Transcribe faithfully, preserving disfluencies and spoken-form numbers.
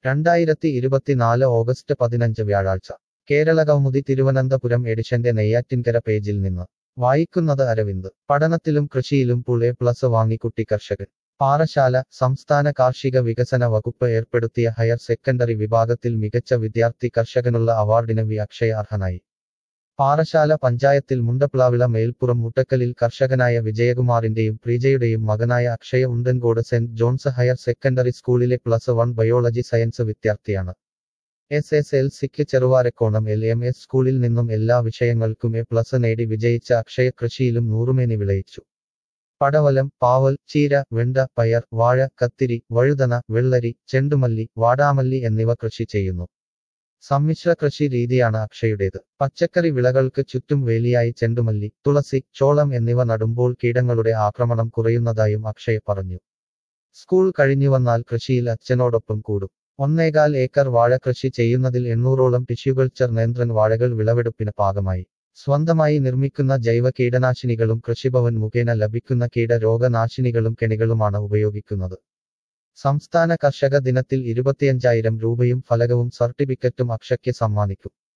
രണ്ടായിരത്തി ഇരുപത്തിനാല് ഓഗസ്റ്റ് പതിനഞ്ച് വ്യാഴാഴ്ച കേരളകൗമുദി തിരുവനന്തപുരം എഡിഷന്റെ നെയ്യാറ്റിൻകര പേജിൽ നിന്ന് വായിക്കുന്നത് അരവിന്ദ്. പഠനത്തിലും കൃഷിയിലും ഫുൾ എ പ്ലസ് വാങ്ങി കുട്ടി കർഷകൻ. പാറശാല. സംസ്ഥാന കാർഷിക വികസന വകുപ്പ് ഏർപ്പെടുത്തിയ ഹയർ സെക്കൻഡറി വിഭാഗത്തിൽ മികച്ച വിദ്യാർത്ഥി കർഷകനുള്ള അവാർഡിന് വി അക്ഷയ അർഹനായി. പാറശാല പഞ്ചായത്തിൽ മുണ്ടപ്ലാവിള മേൽപ്പുറം മുട്ടക്കലിൽ കർഷകനായ വിജയകുമാറിന്റെയും പ്രീജയുടെയും മകനായ Akshaya Undancode saint John's higher secondary സ്കൂളിലെ പ്ലസ് വൺ ബയോളജി സയൻസ് വിദ്യാർത്ഥിയാണ്. എസ് എസ് എൽ സിക്ക് ചെറുവാരക്കോണം എൽ എം എസ് സ്കൂളിൽ നിന്നും എല്ലാ വിഷയങ്ങൾക്കും എ പ്ലസ് നേടി വിജയിച്ച അക്ഷയ കൃഷിയിലും നൂറുമേനി വിളയിച്ചു. പടവലം, പാവൽ, ചീര, വെണ്ട, പയർ, വാഴ, കത്തിരി, വഴുതന, വെള്ളരി, ചെണ്ടുമല്ലി, വാടാമല്ലി എന്നിവ കൃഷി ചെയ്യുന്നു. സമ്മിശ്ര കൃഷി രീതിയാണ് അക്ഷയുടേത്. പച്ചക്കറി വിളകൾക്ക് ചുറ്റും വേലിയായി ചെണ്ടുമല്ലി, തുളസി, ചോളം എന്നിവ നടുമ്പോൾ കീടങ്ങളുടെ ആക്രമണം കുറയുന്നതായും അക്ഷയ പറഞ്ഞു. സ്കൂൾ കഴിഞ്ഞുവന്നാൽ കൃഷിയിൽ അച്ഛനോടൊപ്പം കൂടും. ഒന്നേകാൽ ഏക്കർ വാഴ കൃഷി ചെയ്യുന്നതിൽ എണ്ണൂറോളം ടിഷ്യൂകൾച്ചർ നേന്ത്രൻ വാഴകൾ വിളവെടുപ്പിന് പാകമായി. സ്വന്തമായി നിർമ്മിക്കുന്ന ജൈവ കീടനാശിനികളും കൃഷിഭവൻ മുഖേന ലഭിക്കുന്ന കീടരോഗനാശിനികളും കെണികളുമാണ് ഉപയോഗിക്കുന്നത്. സംസ്ഥാന കർഷക ദിനത്തിൽ ഇരുപത്തിയഞ്ചായിരം രൂപയും ഫലകവും സർട്ടിഫിക്കറ്റും അക്ഷയ്ക്ക് സമ്മാനിക്കും.